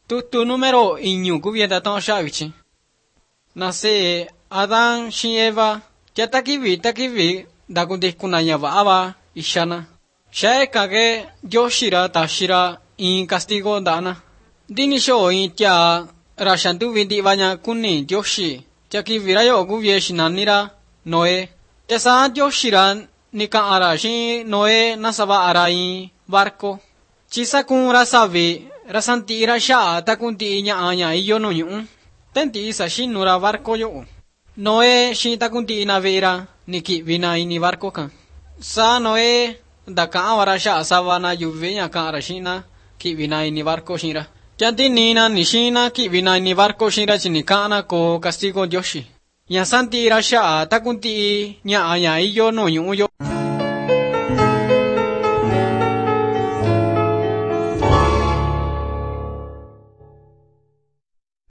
Tu número iñu kuvienda tao shavichi. Nase Adán shin Eva ya takivi dakundi kunanya vaava ishana. Shae kage yoshira tashira in castigo dana. Dini sho in tia rashantu vindi vanya kuni yoshi. Jakivira yo kuvieshi nanira Noe. Tesa yoshira nika ara shin Noe nasaba ara in barco. Chisa kun rasavi rasanti rasha takunti inya anya iyo no yung. Tenti isa shin nura barco yo. Noe shin takunti inavira niki vina ini barco kan. Sa Noe daka awara sha savana yuvenya ka arashina ki vina ini barco shinra. Janti nina nishina ki vina ini barco shinra chinikana ko castigo yoshi. Yasanti rasha takunti nya anya iyo no yung yo.